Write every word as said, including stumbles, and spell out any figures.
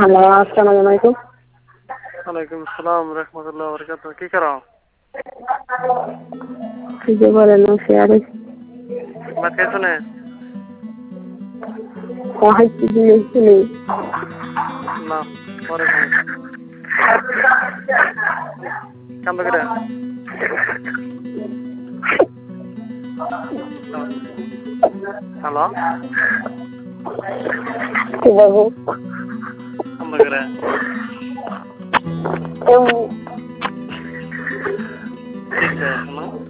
Hello, আসসালামু আলাইকুম। ওয়ালাইকুম আসসালাম রাহমাতুল্লাহ ওয়া বারাকাতুহু। কি করো? কি যে বলেন শেয়ারে ভাত খাইছো না? খাইছি দিয়েছিলি না, পরে খাবো। কান্দ করে হ্যালো, কি বাবু কান্দ করে এমনি ঠিক আছে না?